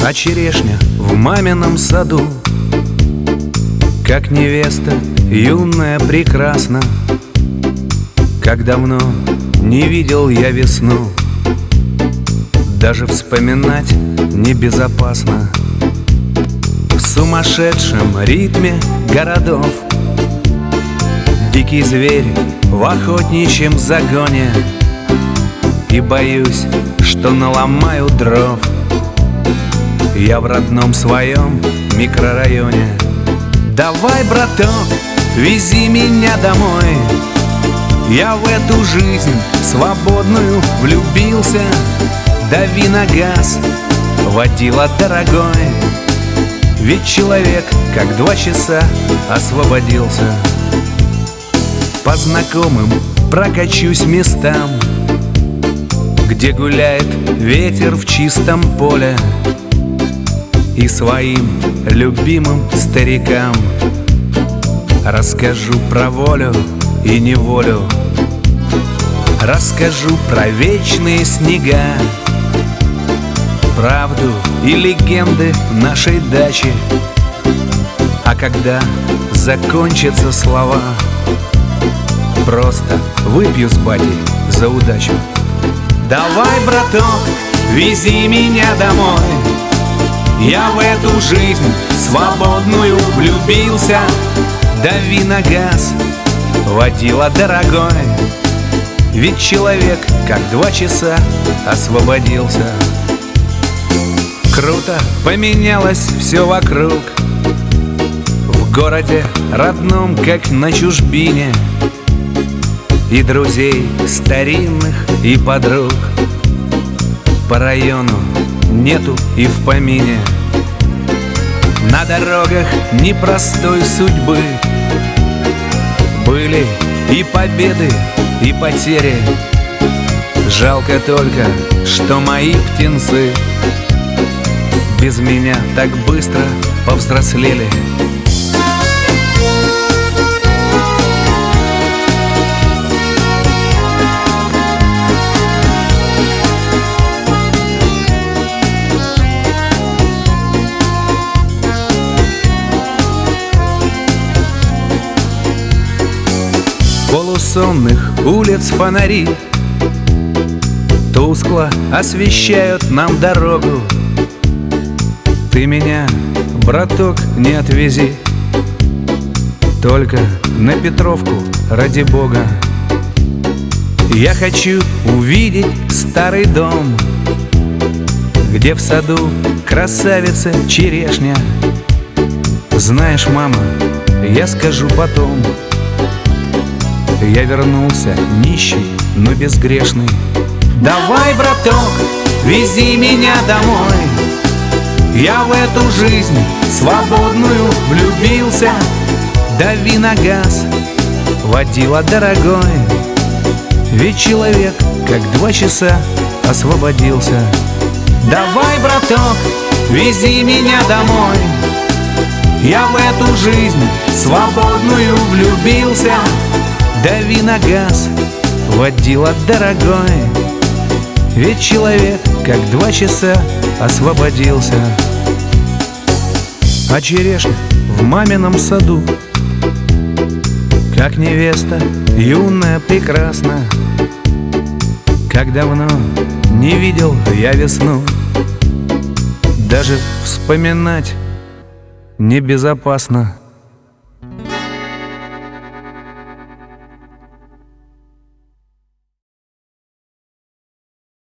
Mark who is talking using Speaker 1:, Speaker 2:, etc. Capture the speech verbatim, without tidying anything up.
Speaker 1: А черешня в мамином саду, как невеста юная прекрасна. Как давно не видел я весну, даже вспоминать небезопасно. В сумасшедшем ритме городов дикий зверь в охотничьем загоне, и боюсь, что наломаю дров я в родном своем микрорайоне. Давай, браток, вези меня домой, я в эту жизнь свободную влюбился. Дави на газ, водила дорогой, ведь человек как два часа освободился. По знакомым прокачусь местам, где гуляет ветер в чистом поле, и своим любимым старикам расскажу про волю и неволю. Расскажу про вечные снега, правду и легенды нашей дачи. А когда закончатся слова, просто выпью с батей за удачу. Давай, браток, вези меня домой, я в эту жизнь свободную влюбился. Дави на газ, водила дорогой, ведь человек как два часа освободился. Круто поменялось все вокруг, в городе родном, как на чужбине, и друзей старинных, и подруг по району нету и в помине. На дорогах непростой судьбы были и победы, и потери. Жалко только, что мои птенцы без меня так быстро повзрослели. Полусонных улиц фонари тускло освещают нам дорогу. Ты меня, браток, не отвези, только на Петровку, ради бога. Я хочу увидеть старый дом, где в саду красавица черешня. Знаешь, мама, я скажу потом, я вернулся нищий, но безгрешный. Давай, браток, вези меня домой, я в эту жизнь свободную влюбился. Дави на газ, водила дорогой, ведь человек как два часа освободился. Давай, браток, вези меня домой, я в эту жизнь свободную влюбился. Дави на газ, водила дорогой, ведь человек как два часа освободился. А черешня в мамином саду, как невеста юная прекрасна. Как давно не видел я весну, даже вспоминать небезопасно.